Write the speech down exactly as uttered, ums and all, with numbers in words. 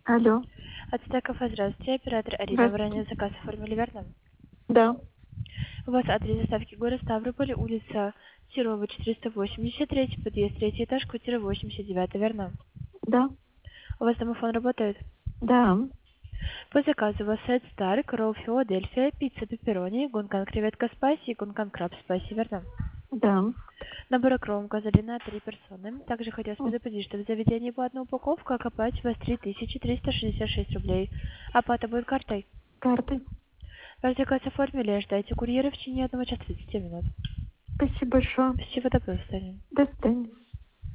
Алло. От Стеков, здравствуйте, оператор Арина. Вы Здравствуйте. ранее заказ оформили, верно? Да. У вас адрес доставки город Ставрополь, улица Серова, четыреста восемьдесят три, подъезд, третий этаж, квартира восемьдесят девять, верно? Да. У вас домофон работает? Да. По заказу у вас сет Старк, ролл Филадельфия, пицца пепперони, гункан креветка спайси и гункан краб спайси, верно? Да. Набор окром указали на три персоны. Также хотелось М, предупредить, что в заведении по одной упаковка, а оплатить у вас три тысячи триста шестьдесят шесть рублей. Оплата будет картой. Карты. Ваш заказ оформили, ожидайте курьера в течение одного часа тридцати минут. Спасибо большое. Спасибо, до свидания. До свидания.